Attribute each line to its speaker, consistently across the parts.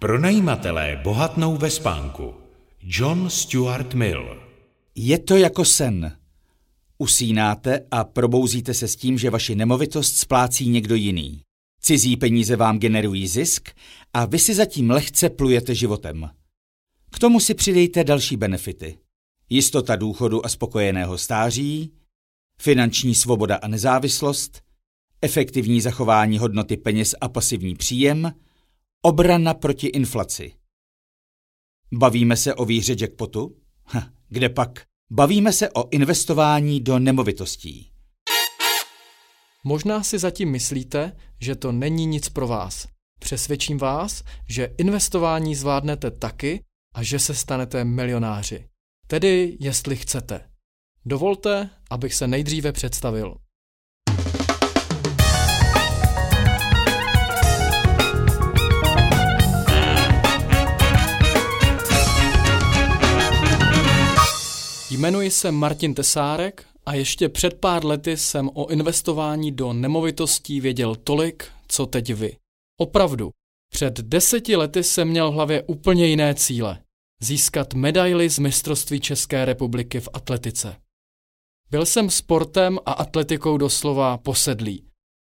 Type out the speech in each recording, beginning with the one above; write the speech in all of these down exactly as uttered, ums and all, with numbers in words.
Speaker 1: Pronajímatelé bohatnou ve spánku. John Stuart Mill.
Speaker 2: Je to jako sen. Usínáte a probouzíte se s tím, že vaši nemovitost splácí někdo jiný. Cizí peníze vám generují zisk a vy si zatím lehce plujete životem. K tomu si přidejte další benefity. Jistota důchodu a spokojeného stáří, finanční svoboda a nezávislost, efektivní zachování hodnoty peněz a pasivní příjem, obrana proti inflaci. Bavíme se o výhře jackpotu? Ha, kde pak? Bavíme se o investování do nemovitostí.
Speaker 3: Možná si zatím myslíte, že to není nic pro vás. Přesvědčím vás, že investování zvládnete taky a že se stanete milionáři. Tedy, jestli chcete. Dovolte, abych se nejdříve představil. Jmenuji se Martin Tesárek a ještě před pár lety jsem o investování do nemovitostí věděl tolik, co teď vy. Opravdu, před deseti lety jsem měl v hlavě úplně jiné cíle. Získat medaili z mistrovství České republiky v atletice. Byl jsem sportem a atletikou doslova posedlý.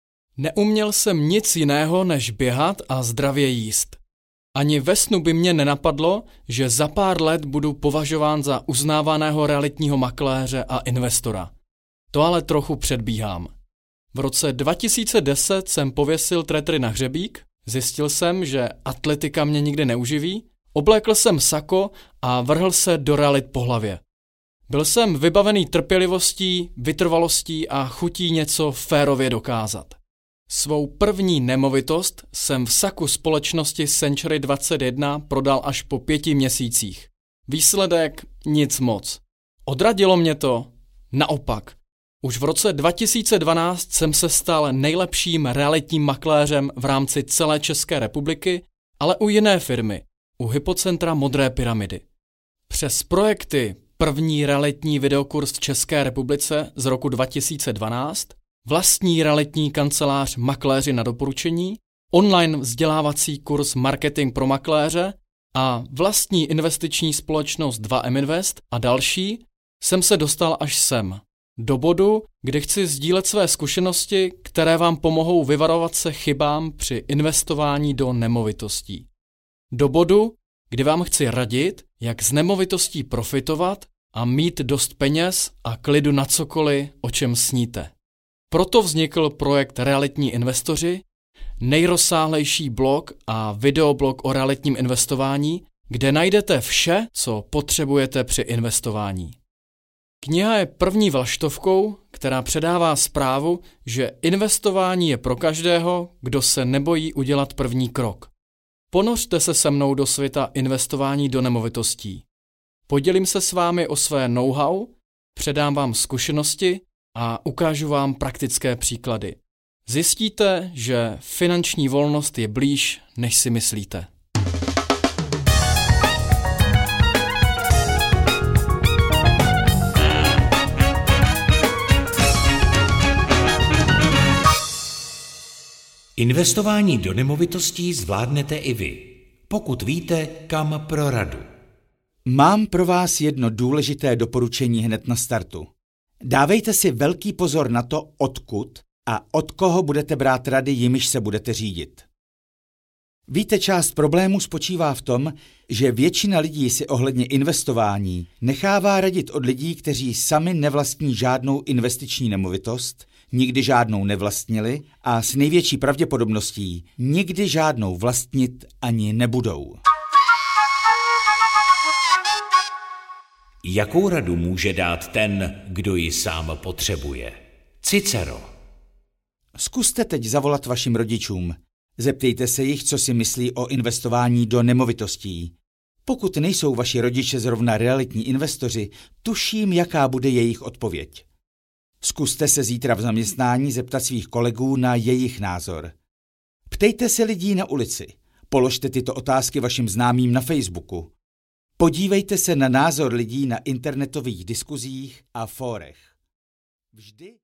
Speaker 3: Neuměl jsem nic jiného, než běhat a zdravě jíst. Ani ve snu by mě nenapadlo, že za pár let budu považován za uznávaného realitního makléře a investora. To ale trochu předbíhám. V roce dva tisíce deset jsem pověsil tretry na hřebík, zjistil jsem, že atletika mě nikdy neuživí, oblékl jsem sako a vrhl se do realit po hlavě. Byl jsem vybavený trpělivostí, vytrvalostí a chutí něco férově dokázat. Svou první nemovitost jsem v saku společnosti Century dvacet jedna prodal až po pěti měsících. Výsledek nic moc. Odradilo mě to? Naopak. Už v roce dva tisíce dvanáct jsem se stal nejlepším realitním makléřem v rámci celé České republiky, ale u jiné firmy, u Hypocentra Modré pyramidy. Přes projekty první realitní videokurs v České republice z roku dva tisíce dvanáct, vlastní realitní kancelář Makléři na doporučení, online vzdělávací kurz Marketing pro makléře a vlastní investiční společnost dva M Invest a další, jsem se dostal až sem. Do bodu, kdy chci sdílet své zkušenosti, které vám pomohou vyvarovat se chybám při investování do nemovitostí. Do bodu, kdy vám chci radit, jak z nemovitostí profitovat a mít dost peněz a klidu na cokoliv, o čem sníte. Proto vznikl projekt Realitní investoři, nejrozsáhlejší blog a videoblog o realitním investování, kde najdete vše, co potřebujete při investování. Kniha je první vlaštovkou, která předává zprávu, že investování je pro každého, kdo se nebojí udělat první krok. Ponořte se se mnou do světa investování do nemovitostí. Podělím se s vámi o své know-how, předám vám zkušenosti a ukážu vám praktické příklady. Zjistíte, že finanční volnost je blíž, než si myslíte.
Speaker 1: Investování do nemovitostí zvládnete i vy, pokud víte, kam pro radu.
Speaker 2: Mám pro vás jedno důležité doporučení hned na startu. Dávejte si velký pozor na to, odkud a od koho budete brát rady, jimiž se budete řídit. Víte, část problému spočívá v tom, že většina lidí si ohledně investování nechává radit od lidí, kteří sami nevlastní žádnou investiční nemovitost, nikdy žádnou nevlastnili a s největší pravděpodobností nikdy žádnou vlastnit ani nebudou.
Speaker 1: Jakou radu může dát ten, kdo ji sám potřebuje? Cicero.
Speaker 2: Zkuste teď zavolat vašim rodičům. Zeptejte se jich, co si myslí o investování do nemovitostí. Pokud nejsou vaši rodiče zrovna realitní investoři, tuším, jaká bude jejich odpověď. Zkuste se zítra v zaměstnání zeptat svých kolegů na jejich názor. Ptejte se lidí na ulici. Položte tyto otázky vašim známým na Facebooku. Podívejte se na názor lidí na internetových diskuzích a fórech. Vždy